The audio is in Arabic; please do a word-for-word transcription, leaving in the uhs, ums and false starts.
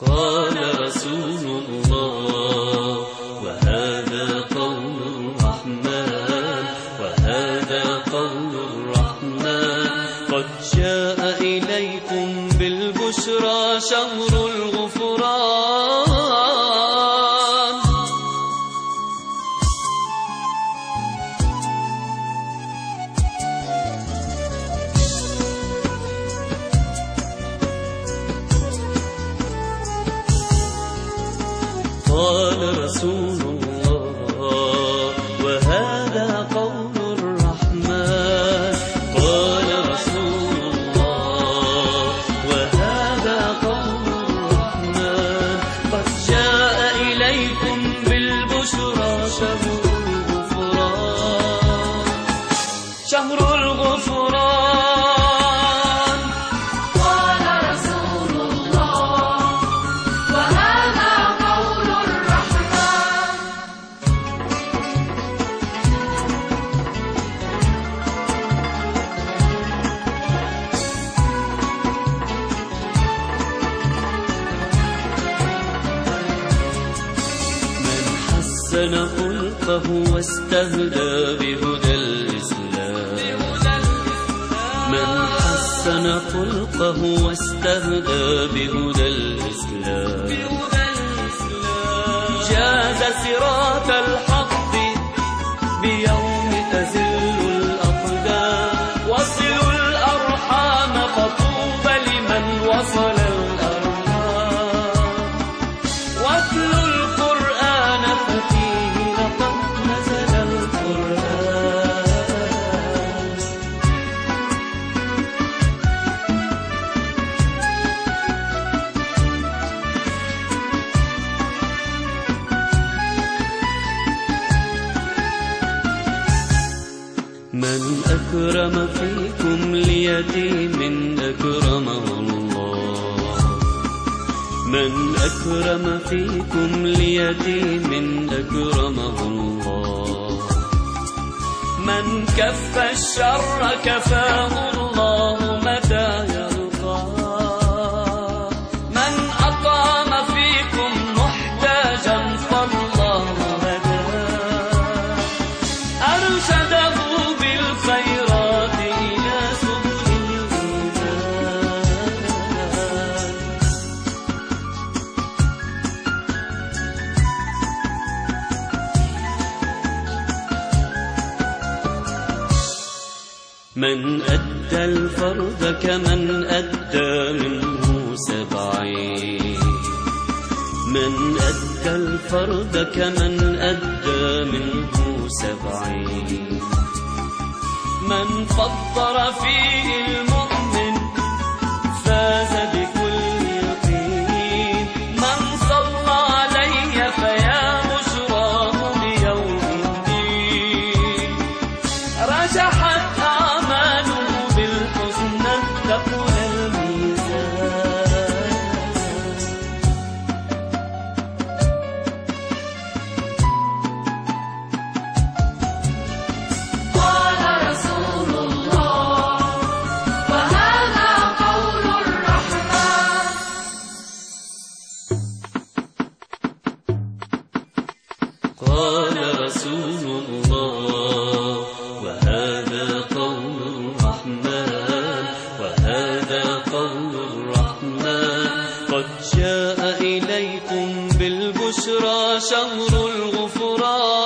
قال رسول الله وهذا قول الرحمن وهذا قول الرحمن قد جاء إليكم بالبشرى شهر الغفران. قال رسول الله وهذا قول الرحمن قال رسول الله وهذا قول الرحمن قد جاء إليكم بالبشرى شهر الغفران شهر الغفران. قال رسول الله وهذا قول الرحمن. من حسن خلقه واستهدى بهدى الإسلام من حسن خلقه واستهدى بهدى الإسلام جاز صراط الحق بيوم تزل الأقدام وصلوا الأرحام فطوبى لمن وصل الأرحام واتلوا القرآن ففيه لقد نزل القرآن. من أكرم فيكم ليتيم أكرمه الله من أكرم فيكم ليتيم أكرمه الله من كف الشر كفاه الله متى يرضى من أقام فيكم محتاجا فالله هداه أرشده بالخيرات إلى سبل الإيمان. من أدى الفرض كمن أدى منه سبعين من أدى الفرض كمن أدى منه سبعين من فطر فيه المؤمن فاز بكل يقين من صلى علي فيا بشراه ليوم الدين رجحت أعماله بالحسنى تقول الميزان. قال رسول الله وهذا قول الرحمن. قال رسول الله وهذا قول الرحمن وهذا قول الرحمن قد جاء إليكم بالبشرى شهر الغفران.